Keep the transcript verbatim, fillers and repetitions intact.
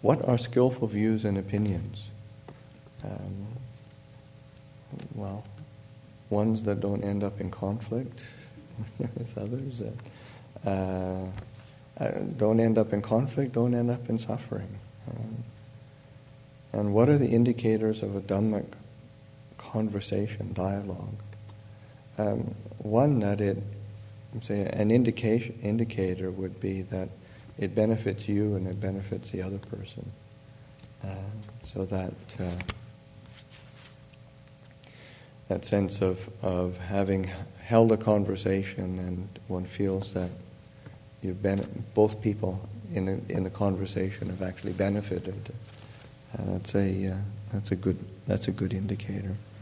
what are skillful views and opinions? Um, well, ones that don't end up in conflict with others, uh, uh, don't end up in conflict, don't end up in suffering. Um, and what are the indicators of a Dhammic conversation, dialogue? Um, one that it, say, an indication indicator would be that it benefits you and it benefits the other person, uh, so that uh, that sense of of having held a conversation and one feels that you've been both people in a, in the conversation have actually benefited. Uh, that's a uh, that's a good that's a good indicator.